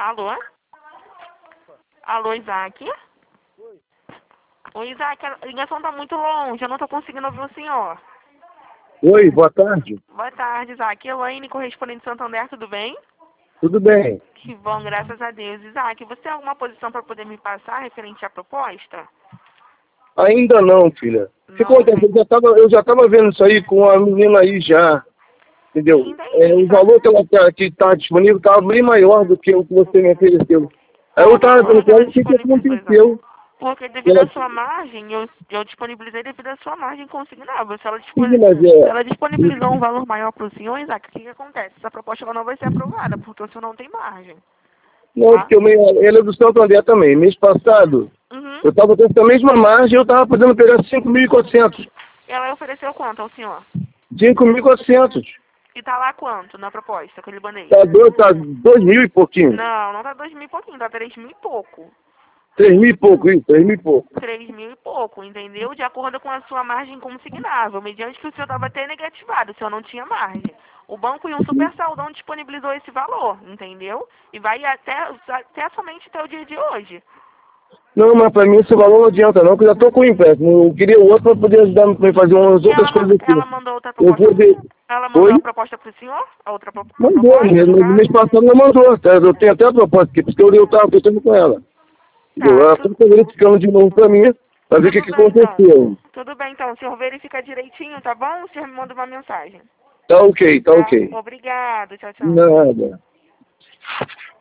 Alô? Alô, Isaac? Oi, Isaac, a ligação tá muito longe, eu não tô conseguindo ouvir o senhor. Oi, boa tarde. Boa tarde, Isaac. Elaine, correspondente de Santander, tudo bem? Tudo bem? Que bom, graças a Deus. Isaac, você tem alguma posição para poder me passar referente à proposta? Ainda não, filha. O que Não, acontece? Eu já tava vendo isso aí com a menina aí já, entendeu? entendi. O valor que ela que tá disponível estava bem maior do que o que você me ofereceu. Aí eu Qual o tava valor vendo que ela o que disponibilizou, Isaac? aconteceu. Porque devido Ela, à sua margem, eu disponibilizei devido à sua margem consignável. Se ela, sim, mas se ela disponibilizou um valor maior para o senhor, Isaac, o que acontece? Essa proposta ela não vai ser aprovada, porque o senhor não tem margem. não, Tá? porque ela é do Santander também. Mês passado, Uhum. eu tava com essa mesma margem, eu tava podendo pegar 5.400. Ela ofereceu quanto ao senhor? 5.400. E tá lá quanto na proposta que eu lhe bandei? Tá 2.000 e pouquinho. Não, não tá 2.000 e pouquinho, tá 3.000 e pouco. 3.000 e pouco, isso, 3.000 e pouco. 3.000 e pouco, entendeu? De acordo com a sua margem consignável, mediante que o senhor estava até negativado, o senhor não tinha margem. O banco e um super saldão disponibilizou esse valor, entendeu? E vai até somente até o dia de hoje. Não, mas pra mim esse valor não adianta não, porque eu já tô com o empréstimo. Eu queria o outro pra poder ajudar a fazer umas E ela, outras coisas aqui. ela mandou outra Eu proposta vou pro ver. senhor? Ela mandou a Oi? proposta pro senhor? A outra Mandou, proposta, no no mês caso? passado ela mandou. Tá? Eu tenho até a proposta aqui, porque eu tava pensando com ela. Entendeu? Tá, Ela tá verificando de novo pra mim, pra ver o que tudo que bem então. aconteceu. Tudo bem então. O senhor verifica direitinho, tá bom? O senhor me manda uma mensagem. Tá ok, tá Tá? ok. Obrigado. Tchau, tchau. Nada.